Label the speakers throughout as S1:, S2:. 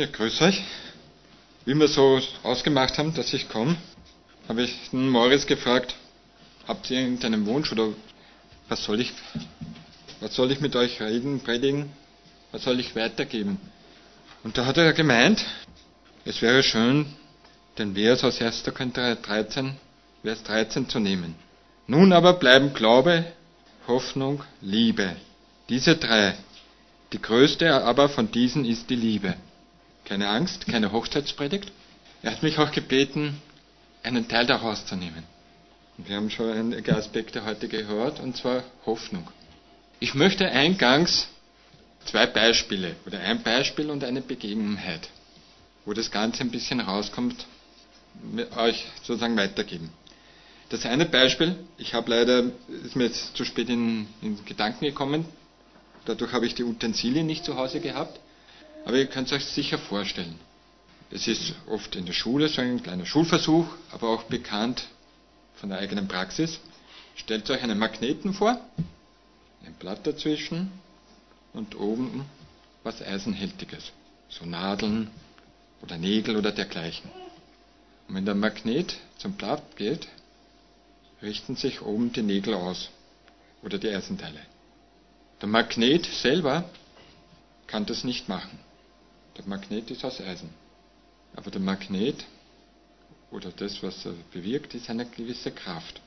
S1: Ja, grüß euch. Wie wir so ausgemacht haben, dass ich komme, habe ich den Moritz gefragt, habt ihr irgendeinen Wunsch oder was soll ich mit euch reden, predigen, was soll ich weitergeben? Und da hat er gemeint, es wäre schön, den Vers aus 1. Korinther 13, Vers 13 zu nehmen. Nun aber bleiben Glaube, Hoffnung, Liebe. Diese drei. Die größte aber von diesen ist die Liebe. Keine Angst, keine Hochzeitspredigt. Er hat mich auch gebeten, einen Teil daraus zu nehmen. Und wir haben schon einige Aspekte heute gehört, und zwar Hoffnung. Ich möchte eingangs zwei Beispiele, oder ein Beispiel und eine Begebenheit, wo das Ganze ein bisschen rauskommt, euch sozusagen weitergeben. Das eine Beispiel, ist mir jetzt zu spät in Gedanken gekommen, dadurch habe ich die Utensilien nicht zu Hause gehabt, aber ihr könnt es euch sicher vorstellen. Es ist oft in der Schule so ein kleiner Schulversuch, aber auch bekannt von der eigenen Praxis. Stellt euch einen Magneten vor, ein Blatt dazwischen und oben was Eisenhältiges, so Nadeln oder Nägel oder dergleichen. Und wenn der Magnet zum Blatt geht, richten sich oben die Nägel aus oder die Eisenteile. Der Magnet selber kann das nicht machen. Der Magnet ist aus Eisen. Aber der Magnet oder das, was er bewirkt, ist eine gewisse Kraft.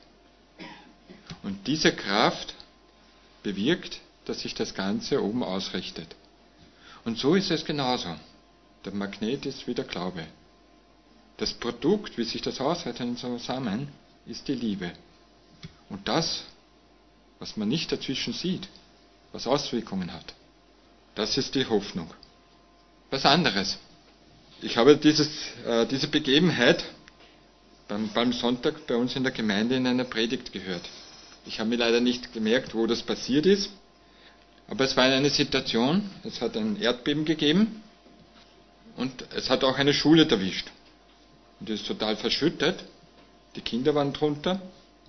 S1: Und diese Kraft bewirkt, dass sich das Ganze oben ausrichtet. Und so ist es genauso. Der Magnet ist wie der Glaube. Das Produkt, wie sich das ausrichtet zusammen, ist die Liebe. Und das, was man nicht dazwischen sieht, was Auswirkungen hat, das ist die Hoffnung. Was anderes. Ich habe diese Begebenheit beim Palmsonntag bei uns in der Gemeinde in einer Predigt gehört. Ich habe mir leider nicht gemerkt, wo das passiert ist, aber es war eine Situation, es hat ein Erdbeben gegeben und es hat auch eine Schule erwischt. Und die ist total verschüttet, die Kinder waren drunter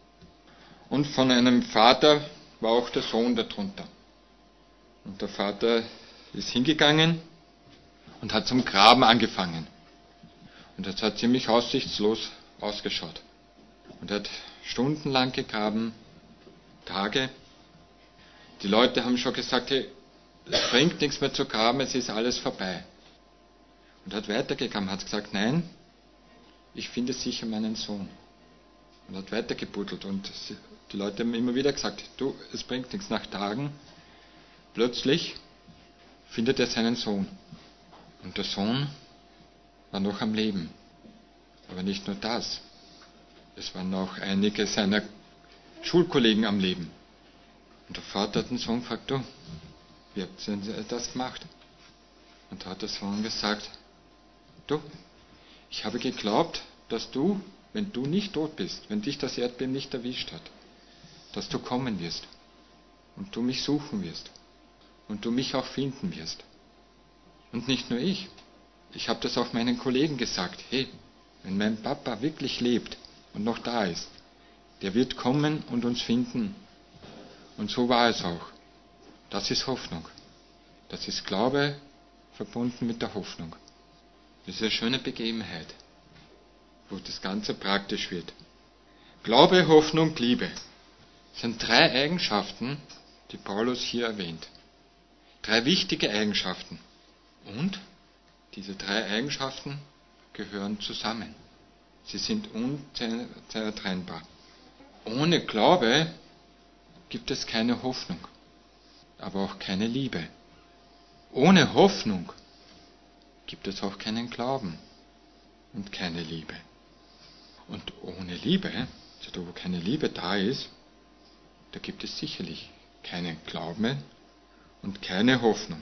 S1: und von einem Vater war auch der Sohn darunter. Und der Vater ist hingegangen und hat zum Graben angefangen. Und das hat ziemlich aussichtslos ausgeschaut. Und er hat stundenlang gegraben, Tage. Die Leute haben schon gesagt, hey, es bringt nichts mehr zu graben, es ist alles vorbei. Und er hat weitergegraben, hat gesagt, nein, ich finde sicher meinen Sohn. Und hat weitergebuddelt. Und die Leute haben immer wieder gesagt, du, es bringt nichts. Nach Tagen, plötzlich findet er seinen Sohn. Und der Sohn war noch am Leben. Aber nicht nur das. Es waren noch einige seiner Schulkollegen am Leben. Und der Vater hat den Sohn gefragt, du, wie habt ihr das gemacht? Und da hat der Sohn gesagt, du, ich habe geglaubt, dass du, wenn du nicht tot bist, wenn dich das Erdbeben nicht erwischt hat, dass du kommen wirst. Und du mich suchen wirst. Und du mich auch finden wirst. Und nicht nur ich. Ich habe das auch meinen Kollegen gesagt. Hey, wenn mein Papa wirklich lebt und noch da ist, der wird kommen und uns finden. Und so war es auch. Das ist Hoffnung. Das ist Glaube verbunden mit der Hoffnung. Das ist eine schöne Begebenheit, wo das Ganze praktisch wird. Glaube, Hoffnung, Liebe. Das sind drei Eigenschaften, die Paulus hier erwähnt. Drei wichtige Eigenschaften. Und diese drei Eigenschaften gehören zusammen. Sie sind unzertrennbar. Ohne Glaube gibt es keine Hoffnung, aber auch keine Liebe. Ohne Hoffnung gibt es auch keinen Glauben und keine Liebe. Und ohne Liebe, also wo keine Liebe da ist, da gibt es sicherlich keinen Glauben und keine Hoffnung.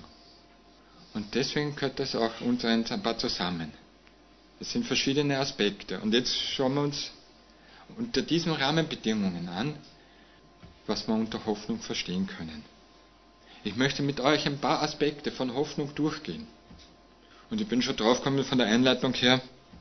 S1: Und deswegen gehört das auch ein paar zusammen. Das sind verschiedene Aspekte. Und jetzt schauen wir uns unter diesen Rahmenbedingungen an, was wir unter Hoffnung verstehen können. Ich möchte mit euch ein paar Aspekte von Hoffnung durchgehen. Und ich bin schon draufgekommen von der Einleitung her,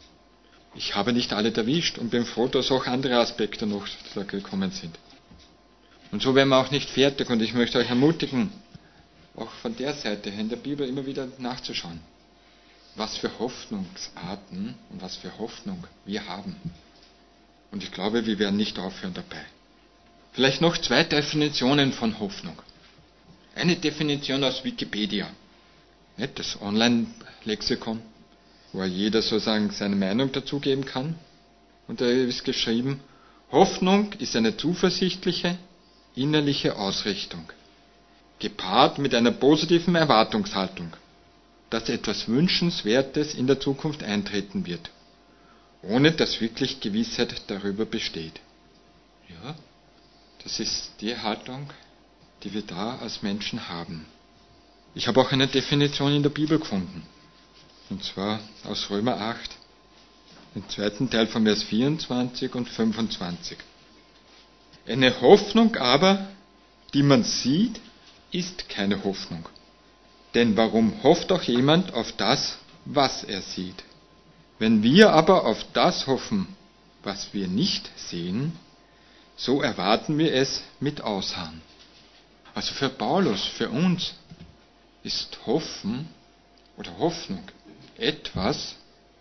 S1: ich habe nicht alle erwischt und bin froh, dass auch andere Aspekte noch gekommen sind. Und so werden wir auch nicht fertig und ich möchte euch ermutigen, auch von der Seite her in der Bibel immer wieder nachzuschauen. was für Hoffnungsarten und was für Hoffnung wir haben. Und ich glaube, wir werden nicht aufhören dabei. Vielleicht noch 2 Definitionen von Hoffnung. Eine Definition aus Wikipedia, nicht das Online-Lexikon, wo jeder sozusagen seine Meinung dazugeben kann. Und da ist geschrieben, Hoffnung ist eine zuversichtliche, innerliche Ausrichtung, gepaart mit einer positiven Erwartungshaltung, dass etwas Wünschenswertes in der Zukunft eintreten wird, ohne dass wirklich Gewissheit darüber besteht. Ja, das ist die Haltung, die wir da als Menschen haben. Ich habe auch eine Definition in der Bibel gefunden, und zwar aus Römer 8, im 2. Teil von Vers 24 und 25. Eine Hoffnung aber, die man sieht, ist keine Hoffnung. Denn warum hofft auch jemand auf das, was er sieht? Wenn wir aber auf das hoffen, was wir nicht sehen, so erwarten wir es mit Ausharren. Also für Paulus, für uns, ist Hoffen oder Hoffnung etwas,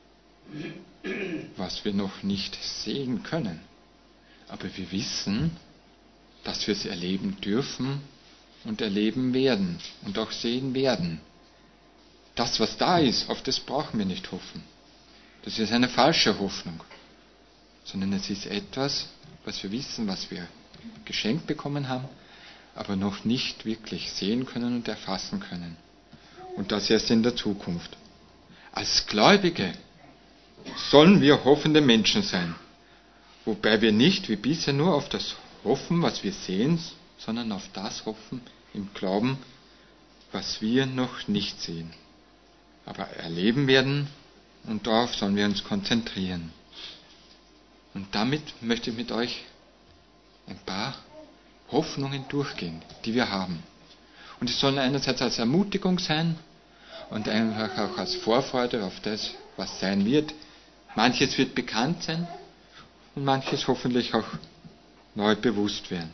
S1: was wir noch nicht sehen können. Aber wir wissen, dass wir es erleben dürfen und erleben werden und auch sehen werden. Das, was da ist, auf das brauchen wir nicht hoffen. Das ist eine falsche Hoffnung, sondern es ist etwas, was wir wissen, was wir geschenkt bekommen haben, aber noch nicht wirklich sehen können und erfassen können. Und das erst in der Zukunft. Als Gläubige sollen wir hoffende Menschen sein, wobei wir nicht wie bisher nur auf das hoffen, was wir sehen, sondern auf das hoffen im Glauben, was wir noch nicht sehen, aber erleben werden, und darauf sollen wir uns konzentrieren. Und damit möchte ich mit euch ein paar Hoffnungen durchgehen, die wir haben. Und es sollen einerseits als Ermutigung sein und einfach auch als Vorfreude auf das, was sein wird. Manches wird bekannt sein und manches hoffentlich auch neu bewusst werden.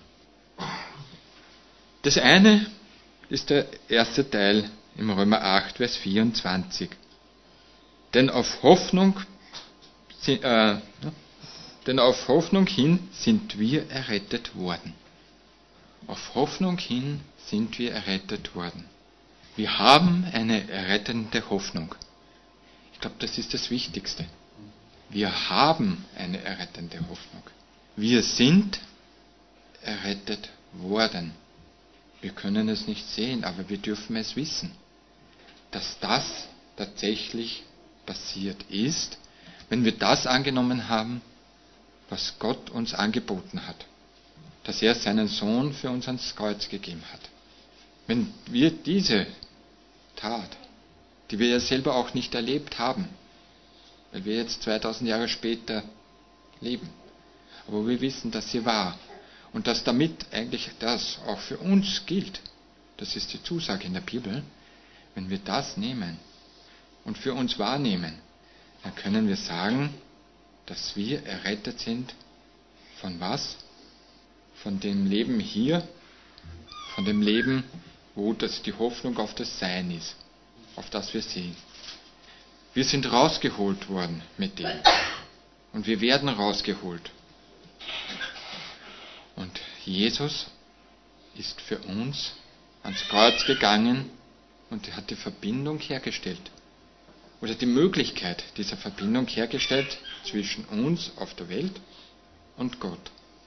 S1: Das eine ist der erste Teil im Römer 8, Vers 24. Denn auf Hoffnung hin sind wir errettet worden. Auf Hoffnung hin sind wir errettet worden. Wir haben eine errettende Hoffnung. Ich glaube, das ist das Wichtigste. Wir haben eine errettende Hoffnung. Wir sind errettet worden. Wir können es nicht sehen, aber wir dürfen es wissen, dass das tatsächlich passiert ist, wenn wir das angenommen haben, was Gott uns angeboten hat, dass er seinen Sohn für uns ans Kreuz gegeben hat. Wenn wir diese Tat, die wir ja selber auch nicht erlebt haben, weil wir jetzt 2000 Jahre später leben, aber wir wissen, dass sie war und dass damit eigentlich das auch für uns gilt, das ist die Zusage in der Bibel, wenn wir das nehmen und für uns wahrnehmen, dann können wir sagen, dass wir errettet sind von was? Von dem Leben hier, von dem Leben, wo das die Hoffnung auf das Sein ist, auf das wir sehen. Wir sind rausgeholt worden mit dem und wir werden rausgeholt. Und Jesus ist für uns ans Kreuz gegangen und er hat die Verbindung hergestellt. Oder die Möglichkeit dieser Verbindung hergestellt zwischen uns auf der Welt und Gott.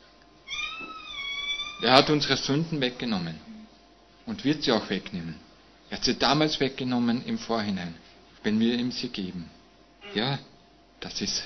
S1: Er hat unsere Sünden weggenommen und wird sie auch wegnehmen. Er hat sie damals weggenommen im Vorhinein, wenn wir ihm sie geben. Ja, das ist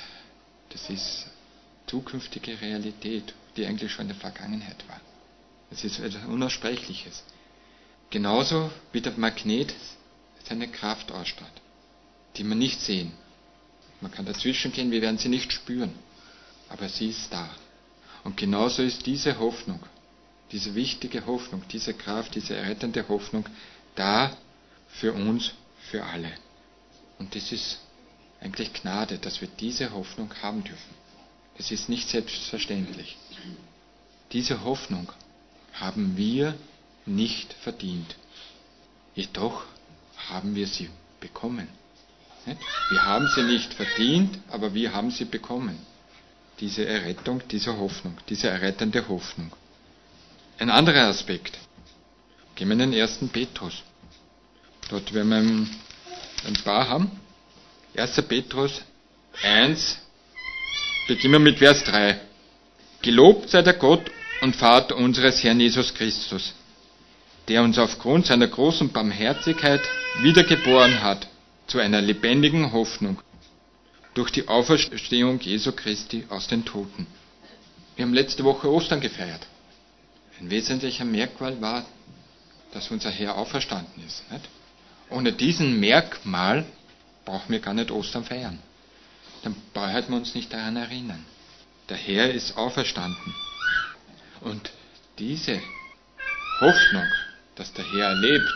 S1: zukünftige Realität, die eigentlich schon in der Vergangenheit war. Das ist etwas Unaussprechliches. Genauso wie der Magnet seine Kraft ausstrahlt, die man nicht sehen. Man kann dazwischen gehen, wir werden sie nicht spüren, aber sie ist da. Und genauso ist diese Hoffnung, diese wichtige Hoffnung, diese Kraft, diese errettende Hoffnung da für uns, für alle. Und das ist eigentlich Gnade, dass wir diese Hoffnung haben dürfen. Es ist nicht selbstverständlich. Diese Hoffnung haben wir nicht verdient. Jedoch haben wir sie bekommen. Wir haben sie nicht verdient, aber wir haben sie bekommen. Diese Errettung, diese Hoffnung, diese errettende Hoffnung. Ein anderer Aspekt. Gehen wir in den 1. Petrus. Dort werden wir ein paar haben. 1. Petrus 1, beginnen wir mit Vers 3. Gelobt sei der Gott und Vater unseres Herrn Jesus Christus, der uns aufgrund seiner großen Barmherzigkeit wiedergeboren hat zu einer lebendigen Hoffnung durch die Auferstehung Jesu Christi aus den Toten. Wir haben letzte Woche Ostern gefeiert. Ein wesentlicher Merkmal war, dass unser Herr auferstanden ist. Nicht? Ohne diesen Merkmal brauchen wir gar nicht Ostern feiern. Dann brauchen wir uns nicht daran erinnern. Der Herr ist auferstanden. Und diese Hoffnung, dass der Herr lebt,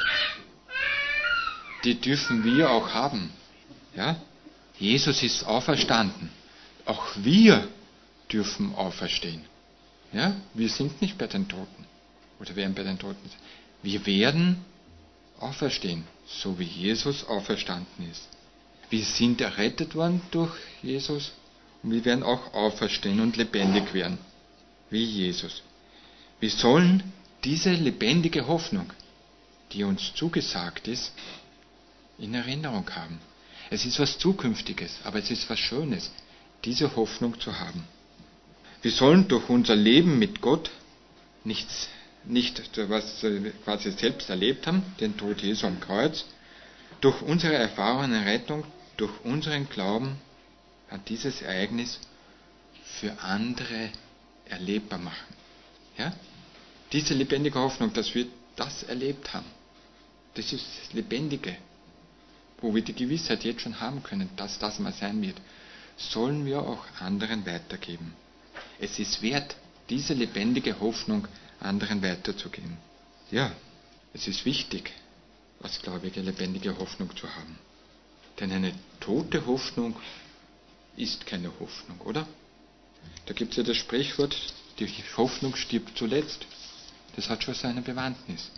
S1: die dürfen wir auch haben. Ja? Jesus ist auferstanden. Auch wir dürfen auferstehen. Ja? Wir sind nicht bei den Toten. Oder werden bei den Toten sein. Wir werden auferstehen, so wie Jesus auferstanden ist. Wir sind errettet worden durch Jesus und wir werden auch auferstehen und lebendig werden, wie Jesus. Wir sollen diese lebendige Hoffnung, die uns zugesagt ist, in Erinnerung haben. Es ist was Zukünftiges, aber es ist was Schönes, diese Hoffnung zu haben. Wir sollen durch unser Leben mit Gott nicht was wir quasi selbst erlebt haben, den Tod Jesu am Kreuz, durch unsere Erfahrung in Rettung, durch unseren Glauben an dieses Ereignis für andere erlebbar machen. Ja? Diese lebendige Hoffnung, dass wir das erlebt haben, das ist das Lebendige, wo wir die Gewissheit jetzt schon haben können, dass das mal sein wird, sollen wir auch anderen weitergeben. Es ist wert, diese lebendige Hoffnung anderen weiterzugeben. Ja, es ist wichtig, als Gläubige lebendige Hoffnung zu haben. Denn eine tote Hoffnung ist keine Hoffnung, oder? Da gibt es ja das Sprichwort, die Hoffnung stirbt zuletzt. Das hat schon seine Bewandtnis.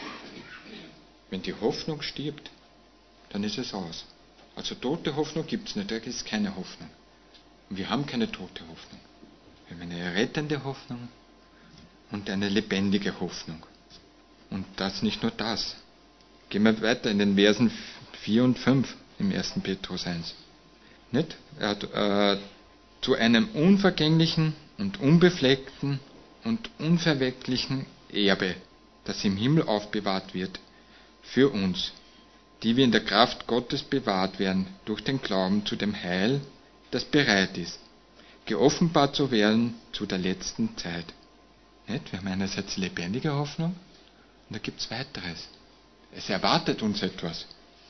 S1: Wenn die Hoffnung stirbt, dann ist es aus. Also tote Hoffnung gibt es nicht, da ist keine Hoffnung. Und wir haben keine tote Hoffnung. Wir haben eine errettende Hoffnung und eine lebendige Hoffnung. Und das nicht nur das. Gehen wir weiter in den Versen 4 und 5 im 1. Petrus 1. Nicht? Zu einem unvergänglichen und unbefleckten und unverwelklichen Erbe, das im Himmel aufbewahrt wird, für uns, die wir in der Kraft Gottes bewahrt werden, durch den Glauben zu dem Heil, das bereit ist, geoffenbart zu werden zu der letzten Zeit. Nicht? Wir haben einerseits lebendige Hoffnung und da gibt es weiteres. Es erwartet uns etwas.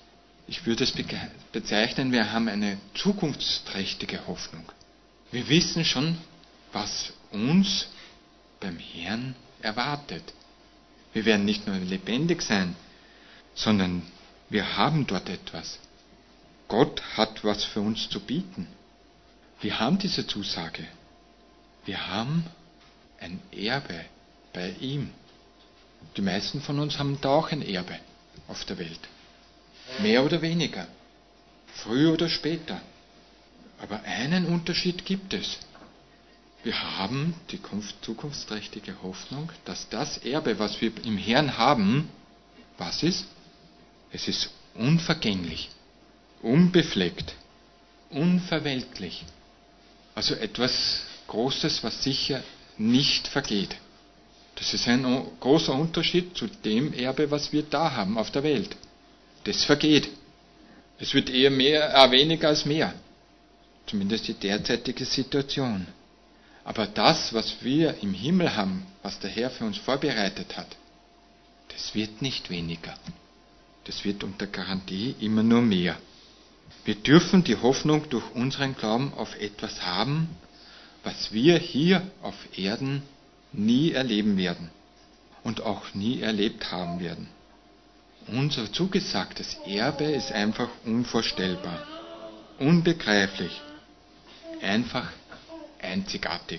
S1: Ich würde es bezeichnen, wir haben eine zukunftsträchtige Hoffnung. Wir wissen schon, was uns beim Herrn erwartet. Wir werden nicht nur lebendig sein, sondern wir haben dort etwas. Gott hat was für uns zu bieten. Wir haben diese Zusage. Wir haben ein Erbe bei ihm. Die meisten von uns haben da auch ein Erbe auf der Welt. Mehr oder weniger. Früher oder später. Aber einen Unterschied gibt es. Wir haben die zukunftsträchtige Hoffnung, dass das Erbe, was wir im Herrn haben, was ist? Es ist unvergänglich, unbefleckt, unverwelklich. Also etwas Großes, was sicher nicht vergeht. Das ist ein großer Unterschied zu dem Erbe, was wir da haben auf der Welt. Das vergeht. Es wird eher weniger als mehr. Zumindest die derzeitige Situation. Aber das, was wir im Himmel haben, was der Herr für uns vorbereitet hat, das wird nicht weniger. Das wird unter Garantie immer nur mehr. Wir dürfen die Hoffnung durch unseren Glauben auf etwas haben, was wir hier auf Erden nie erleben werden und auch nie erlebt haben werden. Unser zugesagtes Erbe ist einfach unvorstellbar, unbegreiflich, einfach einzigartig.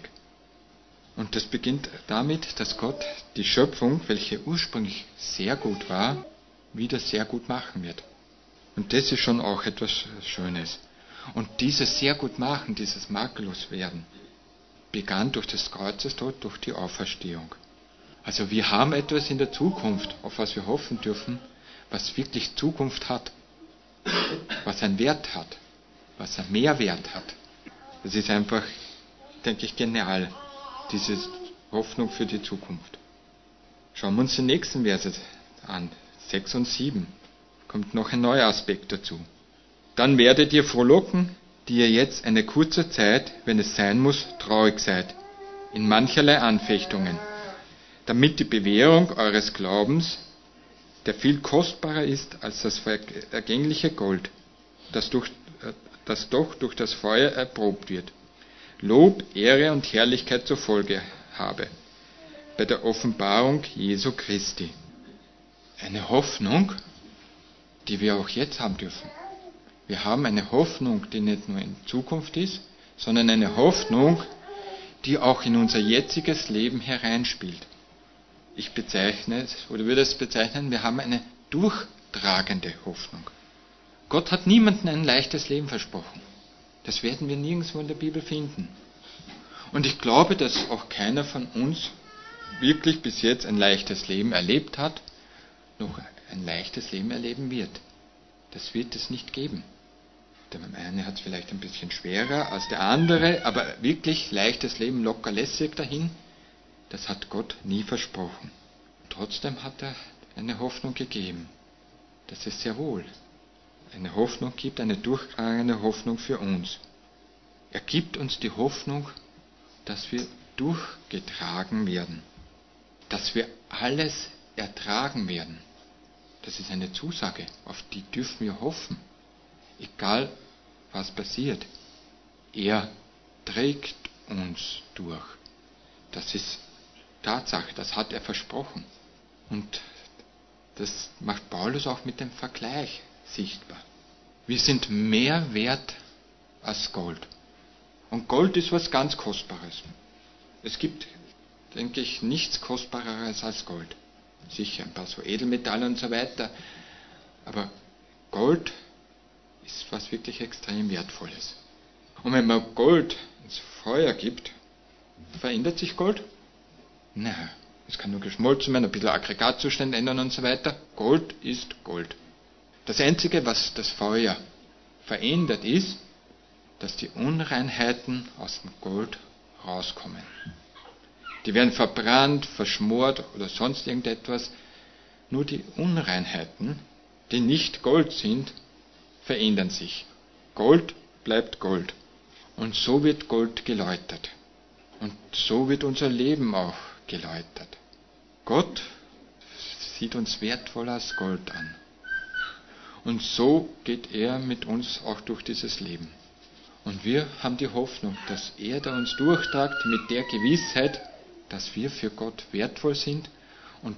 S1: Und das beginnt damit, dass Gott die Schöpfung, welche ursprünglich sehr gut war, wieder sehr gut machen wird. Und das ist schon auch etwas Schönes. Und dieses sehr gut machen, dieses makellos werden, begann durch das Kreuzestod, durch die Auferstehung. Also wir haben etwas in der Zukunft, auf was wir hoffen dürfen, was wirklich Zukunft hat, was einen Wert hat, was einen Mehrwert hat. Das ist einfach, denke ich, genial, diese Hoffnung für die Zukunft. Schauen wir uns die nächsten Verse an, 6 und 7. Kommt noch ein neuer Aspekt dazu. Dann werdet ihr frohlocken, die ihr jetzt eine kurze Zeit, wenn es sein muss, traurig seid, in mancherlei Anfechtungen, damit die Bewährung eures Glaubens, der viel kostbarer ist als das vergängliche Gold, das doch durch das Feuer erprobt wird, Lob, Ehre und Herrlichkeit zur Folge habe, bei der Offenbarung Jesu Christi. Eine Hoffnung, die wir auch jetzt haben dürfen. Wir haben eine Hoffnung, die nicht nur in Zukunft ist, sondern eine Hoffnung, die auch in unser jetziges Leben hereinspielt. Ich bezeichne es, oder würde es bezeichnen, wir haben eine durchtragende Hoffnung. Gott hat niemandem ein leichtes Leben versprochen. Das werden wir nirgendwo in der Bibel finden. Und ich glaube, dass auch keiner von uns wirklich bis jetzt ein leichtes Leben erlebt hat, noch ein leichtes Leben erleben wird. Das wird es nicht geben. Der eine hat es vielleicht ein bisschen schwerer als der andere, aber wirklich leichtes Leben, locker lässig dahin, das hat Gott nie versprochen. Trotzdem hat er eine Hoffnung gegeben, dass es sehr wohl eine Hoffnung gibt, eine durchtragende Hoffnung für uns. Er gibt uns die Hoffnung, dass wir durchgetragen werden, dass wir alles ertragen werden. Das ist eine Zusage, auf die dürfen wir hoffen. Egal, was passiert. Er trägt uns durch. Das ist Tatsache, das hat er versprochen. Und das macht Paulus auch mit dem Vergleich sichtbar. Wir sind mehr wert als Gold. Und Gold ist was ganz Kostbares. Es gibt, denke ich, nichts Kostbareres als Gold. Sicher, ein paar so Edelmetalle und so weiter. Aber Gold ist was wirklich extrem Wertvolles. Und wenn man Gold ins Feuer gibt, verändert sich Gold? Nein, es kann nur geschmolzen werden, ein bisschen Aggregatzustand ändern und so weiter. Gold ist Gold. Das Einzige, was das Feuer verändert, ist, dass die Unreinheiten aus dem Gold rauskommen. Die werden verbrannt, verschmort oder sonst irgendetwas. Nur die Unreinheiten, die nicht Gold sind, verändern sich. Gold bleibt Gold. Und so wird Gold geläutert. Und so wird unser Leben auch geläutert. Gott sieht uns wertvoller als Gold an. Und so geht er mit uns auch durch dieses Leben. Und wir haben die Hoffnung, dass er da uns durchtragt mit der Gewissheit, dass wir für Gott wertvoll sind und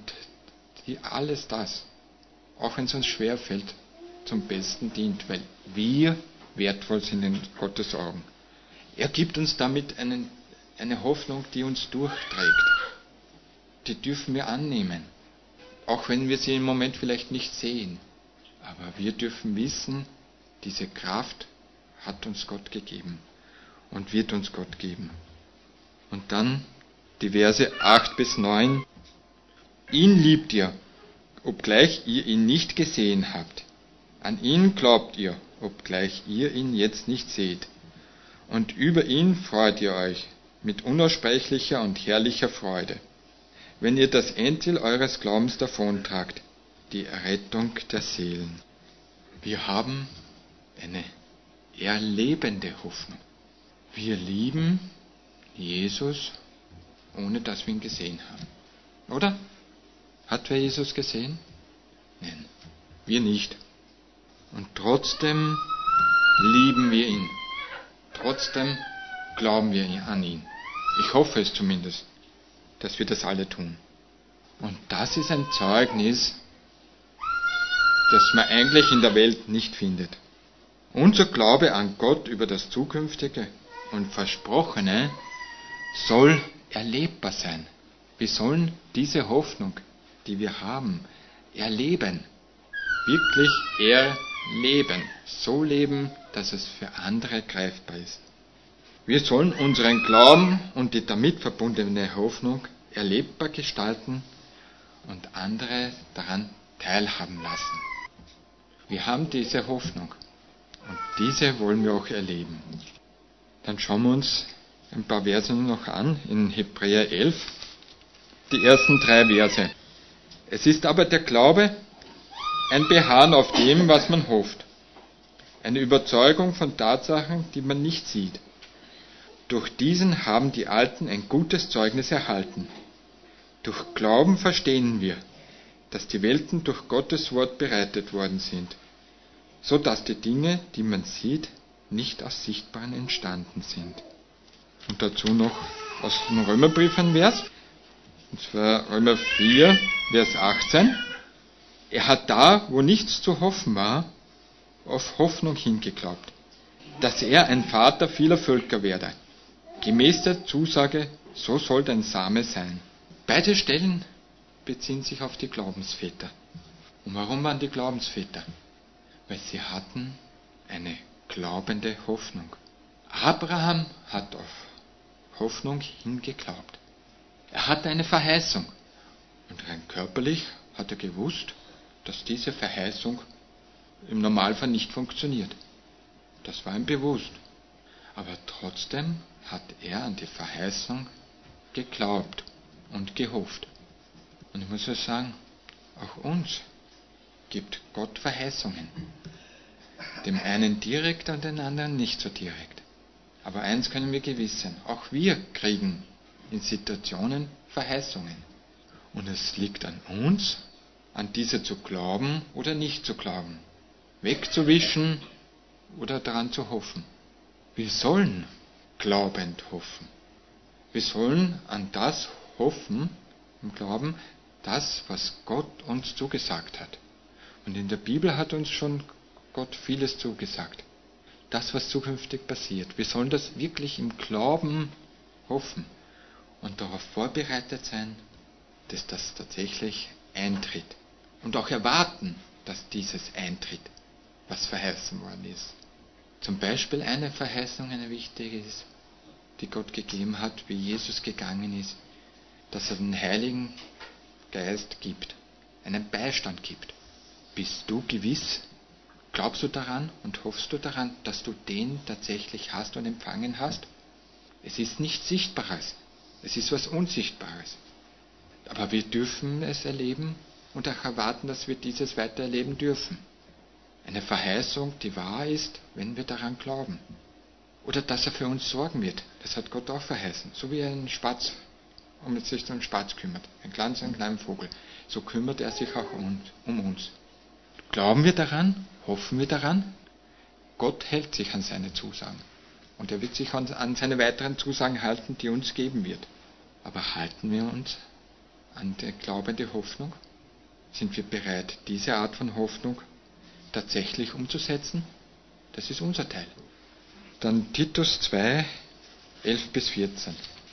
S1: alles das, auch wenn es uns schwerfällt, zum Besten dient, weil wir wertvoll sind in Gottes Augen. Er gibt uns damit eine Hoffnung, die uns durchträgt. Die dürfen wir annehmen, auch wenn wir sie im Moment vielleicht nicht sehen. Aber wir dürfen wissen, diese Kraft hat uns Gott gegeben und wird uns Gott geben. Und dann die Verse 8 bis 9. Ihn liebt ihr, obgleich ihr ihn nicht gesehen habt. An ihn glaubt ihr, obgleich ihr ihn jetzt nicht seht. Und über ihn freut ihr euch mit unaussprechlicher und herrlicher Freude, wenn ihr das Endziel eures Glaubens davontragt, die Errettung der Seelen. Wir haben eine erlebende Hoffnung. Wir lieben Jesus, ohne dass wir ihn gesehen haben. Oder? Hat wer Jesus gesehen? Nein, wir nicht. Und trotzdem lieben wir ihn. Trotzdem glauben wir an ihn. Ich hoffe es zumindest, dass wir das alle tun. Und das ist ein Zeugnis, das man eigentlich in der Welt nicht findet. Unser Glaube an Gott über das Zukünftige und Versprochene soll erlebbar sein. Wir sollen diese Hoffnung, die wir haben, erleben. Wirklich leben. So leben, dass es für andere greifbar ist. Wir sollen unseren Glauben und die damit verbundene Hoffnung erlebbar gestalten und andere daran teilhaben lassen. Wir haben diese Hoffnung und diese wollen wir auch erleben. Dann schauen wir uns ein paar Verse noch an, in Hebräer 11, die ersten 3 Verse. Es ist aber der Glaube ein Beharren auf dem, was man hofft, eine Überzeugung von Tatsachen, die man nicht sieht. Durch diesen haben die Alten ein gutes Zeugnis erhalten. Durch Glauben verstehen wir, dass die Welten durch Gottes Wort bereitet worden sind, so dass die Dinge, die man sieht, nicht aus Sichtbaren entstanden sind. Und dazu noch aus dem Römerbrief ein Vers, und zwar Römer 4, Vers 18. Er hat da, wo nichts zu hoffen war, auf Hoffnung hingeglaubt, dass er ein Vater vieler Völker werde. Gemäß der Zusage, so soll dein Same sein. Beide Stellen beziehen sich auf die Glaubensväter. Und warum waren die Glaubensväter? Weil sie hatten eine glaubende Hoffnung. Abraham hat auf Hoffnung hingeglaubt. Er hatte eine Verheißung. Und rein körperlich hat er gewusst, dass diese Verheißung im Normalfall nicht funktioniert. Das war ihm bewusst. Aber trotzdem hat er an die Verheißung geglaubt und gehofft. Und ich muss euch sagen, auch uns gibt Gott Verheißungen. Dem einen direkt und dem anderen nicht so direkt. Aber eins können wir gewiss sein, auch wir kriegen in Situationen Verheißungen. Und es liegt an uns, an diese zu glauben oder nicht zu glauben, wegzuwischen oder daran zu hoffen. Wir sollen glaubend hoffen. Wir sollen an das hoffen im Glauben, das, was Gott uns zugesagt hat. Und in der Bibel hat uns schon Gott vieles zugesagt. Das, was zukünftig passiert. Wir sollen das wirklich im Glauben hoffen und darauf vorbereitet sein, dass das tatsächlich eintritt. Und auch erwarten, dass dieses eintritt, was verheißen worden ist. Zum Beispiel eine Verheißung, eine wichtige ist, die Gott gegeben hat, wie Jesus gegangen ist, dass er den Heiligen Geist gibt, einen Beistand gibt. Bist du gewiss, glaubst du daran und hoffst du daran, dass du den tatsächlich hast und empfangen hast? Es ist nichts Sichtbares, es ist was Unsichtbares. Aber wir dürfen es erleben und auch erwarten, dass wir dieses weitererleben dürfen. Eine Verheißung, die wahr ist, wenn wir daran glauben. Oder dass er für uns sorgen wird. Das hat Gott auch verheißen. So wie ein Spatz, sich um einen Spatz kümmert. Ein kleinen Vogel. So kümmert er sich auch um uns. Glauben wir daran? Hoffen wir daran? Gott hält sich an seine Zusagen. Und er wird sich an seine weiteren Zusagen halten, die er uns geben wird. Aber halten wir uns an die glaubende Hoffnung? Sind wir bereit, diese Art von Hoffnung tatsächlich umzusetzen? Das ist unser Teil. Dann Titus 2, 11-14.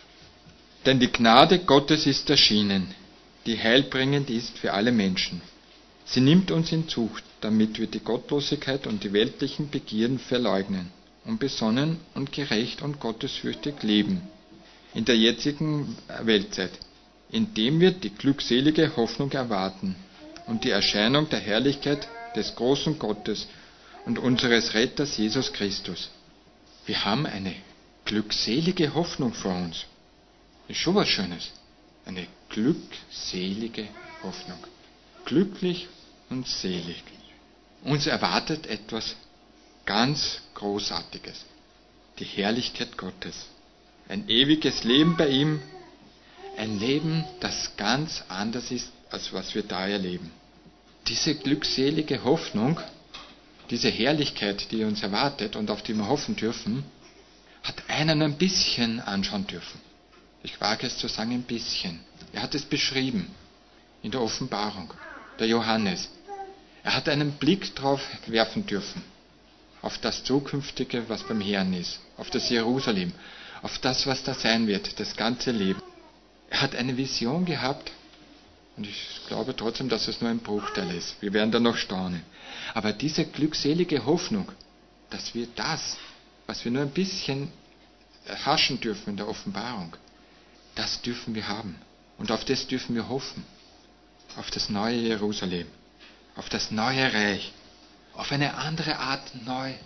S1: Denn die Gnade Gottes ist erschienen, die heilbringend ist für alle Menschen. Sie nimmt uns in Zucht, damit wir die Gottlosigkeit und die weltlichen Begierden verleugnen und besonnen und gerecht und gottesfürchtig leben in der jetzigen Weltzeit, indem wir die glückselige Hoffnung erwarten und die Erscheinung der Herrlichkeit des großen Gottes und unseres Retters Jesus Christus. Wir haben eine glückselige Hoffnung vor uns. Ist schon was Schönes. Eine glückselige Hoffnung. Glücklich und selig. Uns erwartet etwas ganz Großartiges. Die Herrlichkeit Gottes. Ein ewiges Leben bei ihm. Ein Leben, das ganz anders ist, als was wir da erleben. Diese glückselige Hoffnung, diese Herrlichkeit, die uns erwartet und auf die wir hoffen dürfen, hat einen ein bisschen anschauen dürfen. Ich wage es zu sagen, ein bisschen. Er hat es beschrieben in der Offenbarung, der Johannes. Er hat einen Blick drauf werfen dürfen, auf das Zukünftige, was beim Herrn ist, auf das Jerusalem, auf das, was da sein wird, das ganze Leben. Er hat eine Vision gehabt Und ich glaube trotzdem, dass es nur ein Bruchteil ist. Wir werden dann noch staunen. Aber diese glückselige Hoffnung, dass wir das, was wir nur ein bisschen erhaschen dürfen in der Offenbarung, das dürfen wir haben. Und auf das dürfen wir hoffen. Auf das neue Jerusalem. Auf das neue Reich. Auf eine andere Art neu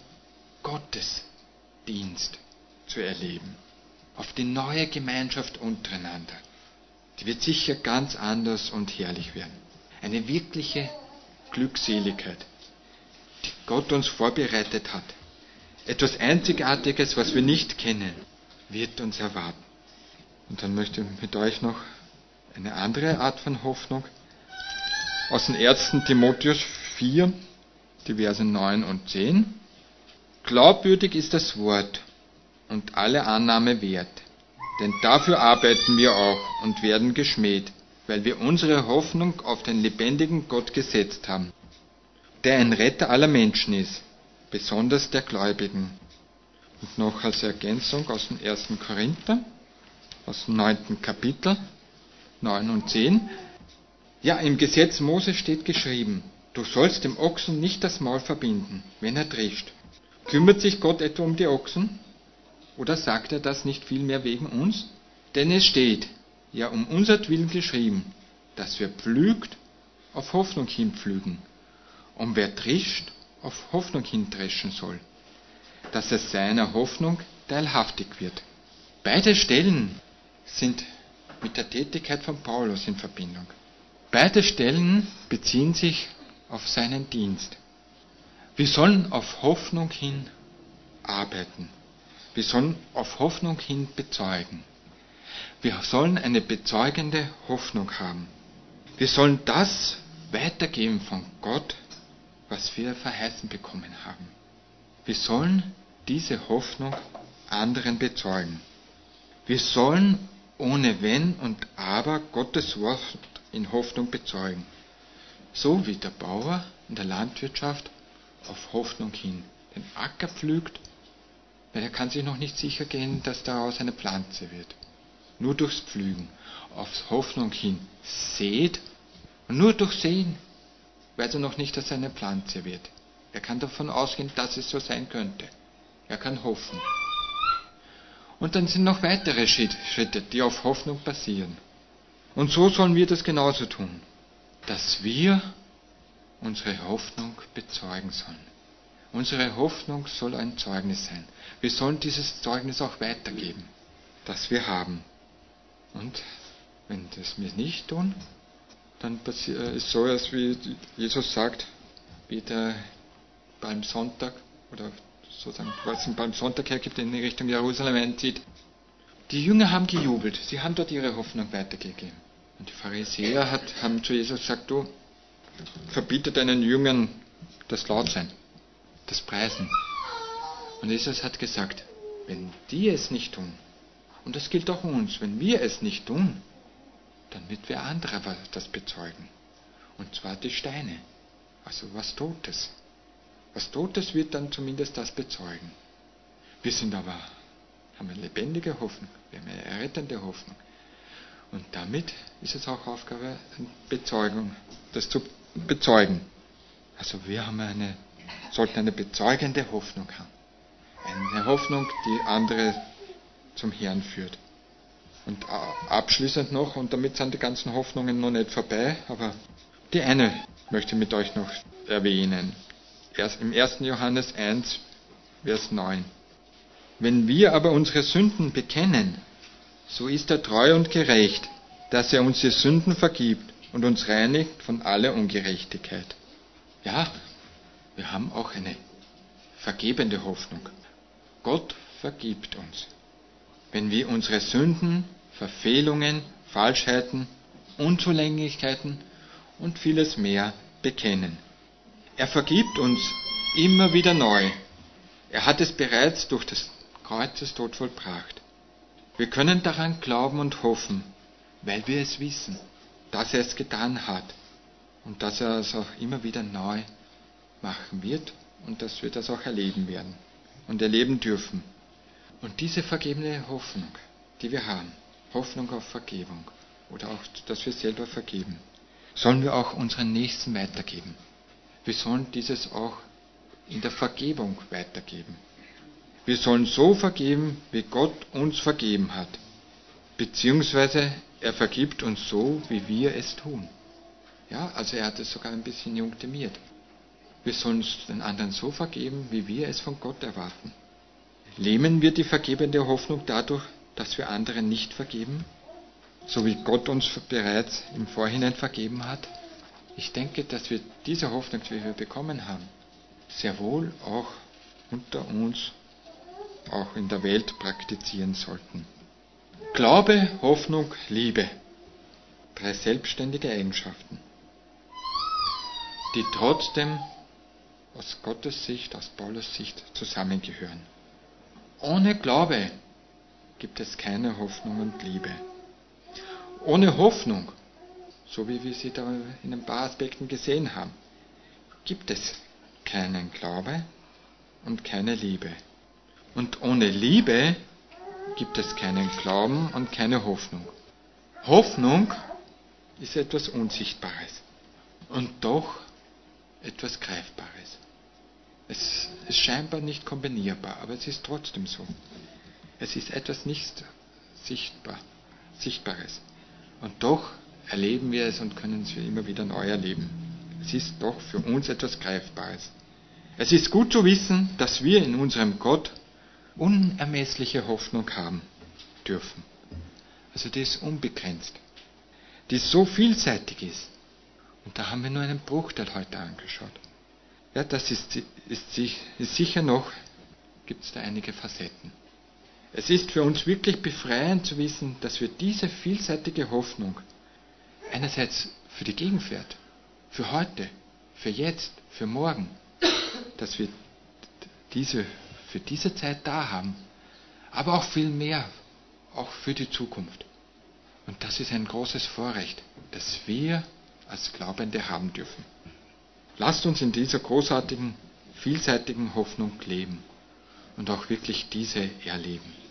S1: Gottesdienst zu erleben. Auf die neue Gemeinschaft untereinander. Die wird sicher ganz anders und herrlich werden. Eine wirkliche Glückseligkeit, die Gott uns vorbereitet hat. Etwas Einzigartiges, was wir nicht kennen, wird uns erwarten. Und dann möchte ich mit euch noch eine andere Art von Hoffnung aus dem 1. Timotheus 4, die Verse 9 und 10. Glaubwürdig ist das Wort und alle Annahme wert. Denn dafür arbeiten wir auch und werden geschmäht, weil wir unsere Hoffnung auf den lebendigen Gott gesetzt haben, der ein Retter aller Menschen ist, besonders der Gläubigen. Und noch als Ergänzung aus dem 1. Korinther, aus dem 9. Kapitel, 9 und 10. Ja, im Gesetz Mose steht geschrieben, du sollst dem Ochsen nicht das Maul verbinden, wenn er drischt. Kümmert sich Gott etwa um die Ochsen? Oder sagt er das nicht vielmehr wegen uns? Denn es steht, ja um unsertwillen geschrieben, dass wer pflügt, auf Hoffnung hin pflügen, und wer drischt, auf Hoffnung hin dreschen soll, dass er seiner Hoffnung teilhaftig wird. Beide Stellen sind mit der Tätigkeit von Paulus in Verbindung. Beide Stellen beziehen sich auf seinen Dienst. Wir sollen auf Hoffnung hin arbeiten. Wir sollen auf Hoffnung hin bezeugen. Wir sollen eine bezeugende Hoffnung haben. Wir sollen das weitergeben von Gott, was wir verheißen bekommen haben. Wir sollen diese Hoffnung anderen bezeugen. Wir sollen ohne Wenn und Aber Gottes Wort in Hoffnung bezeugen. So wie der Bauer in der Landwirtschaft auf Hoffnung hin den Acker pflügt, weil er kann sich noch nicht sicher gehen, dass daraus eine Pflanze wird. Nur durchs Pflügen, auf Hoffnung hin sät und nur durch Sehen weiß er noch nicht, dass er eine Pflanze wird. Er kann davon ausgehen, dass es so sein könnte. Er kann hoffen. Und dann sind noch weitere Schritte, die auf Hoffnung basieren. Und so sollen wir das genauso tun, dass wir unsere Hoffnung bezeugen sollen. Unsere Hoffnung soll ein Zeugnis sein. Wir sollen dieses Zeugnis auch weitergeben, das wir haben. Und wenn das wir nicht tun, dann ist es so, als wie Jesus sagt, wie der Palmsonntag, oder sozusagen, was im Palmsonntag hergibt, in Richtung Jerusalem einzieht. Die Jünger haben gejubelt, sie haben dort ihre Hoffnung weitergegeben. Und die Pharisäer haben zu Jesus gesagt, du, verbiete deinen Jüngern das Lautsein, das Preisen. Und Jesus hat gesagt, wenn die es nicht tun, und das gilt auch uns, wenn wir es nicht tun, dann wird wer anderer das bezeugen. Und zwar die Steine. Also was Totes. Was Totes wird dann zumindest das bezeugen. Wir haben eine lebendige Hoffnung, wir haben eine errettende Hoffnung. Und damit ist es auch Aufgabe, das zu bezeugen. Also wir sollten eine bezeugende Hoffnung haben. Eine Hoffnung, die andere zum Herrn führt. Und abschließend noch, und damit sind die ganzen Hoffnungen noch nicht vorbei, aber die eine möchte ich mit euch noch erwähnen. Im 1. Johannes 1, Vers 9. Wenn wir aber unsere Sünden bekennen, so ist er treu und gerecht, dass er uns die Sünden vergibt und uns reinigt von aller Ungerechtigkeit. Ja, wir haben auch eine vergebende Hoffnung. Gott vergibt uns. Wenn wir unsere Sünden, Verfehlungen, Falschheiten, Unzulänglichkeiten und vieles mehr bekennen. Er vergibt uns immer wieder neu. Er hat es bereits durch das Kreuzestod vollbracht. Wir können daran glauben und hoffen, weil wir es wissen, dass er es getan hat und dass er es auch immer wieder neu machen wird und dass wir das auch erleben werden und erleben dürfen. Und diese vergebene Hoffnung, die wir haben, Hoffnung auf Vergebung oder auch, dass wir selber vergeben, sollen wir auch unseren Nächsten weitergeben. Wir sollen dieses auch in der Vergebung weitergeben. Wir sollen so vergeben, wie Gott uns vergeben hat. Beziehungsweise er vergibt uns so, wie wir es tun. Ja, also er hat es sogar ein bisschen junktiert. Wir sollen den anderen so vergeben, wie wir es von Gott erwarten. Lähmen wir die vergebende Hoffnung dadurch, dass wir anderen nicht vergeben, so wie Gott uns bereits im Vorhinein vergeben hat? Ich denke, dass wir diese Hoffnung, die wir bekommen haben, sehr wohl auch unter uns, auch in der Welt praktizieren sollten. Glaube, Hoffnung, Liebe. 3 selbstständige Eigenschaften, die trotzdem aus Gottes Sicht, aus Paulus Sicht zusammengehören. Ohne Glaube gibt es keine Hoffnung und Liebe. Ohne Hoffnung, so wie wir sie da in ein paar Aspekten gesehen haben, gibt es keinen Glaube und keine Liebe. Und ohne Liebe gibt es keinen Glauben und keine Hoffnung. Hoffnung ist etwas Unsichtbares und doch etwas Greifbares. Es ist scheinbar nicht kombinierbar, aber es ist trotzdem so. Es ist etwas nicht Sichtbares. Und doch erleben wir es und können es immer wieder neu erleben. Es ist doch für uns etwas Greifbares. Es ist gut zu wissen, dass wir in unserem Gott unermessliche Hoffnung haben dürfen. Also die ist unbegrenzt. Die so vielseitig ist. Und da haben wir nur einen Bruchteil heute angeschaut. Ja, das ist sicher noch, gibt es da einige Facetten. Es ist für uns wirklich befreiend zu wissen, dass wir diese vielseitige Hoffnung einerseits für die Gegenwart, für heute, für jetzt, für morgen, dass wir diese für diese Zeit da haben, aber auch viel mehr, auch für die Zukunft. Und das ist ein großes Vorrecht, das wir als Glaubende haben dürfen. Lasst uns in dieser großartigen, vielseitigen Hoffnung leben und auch wirklich diese erleben.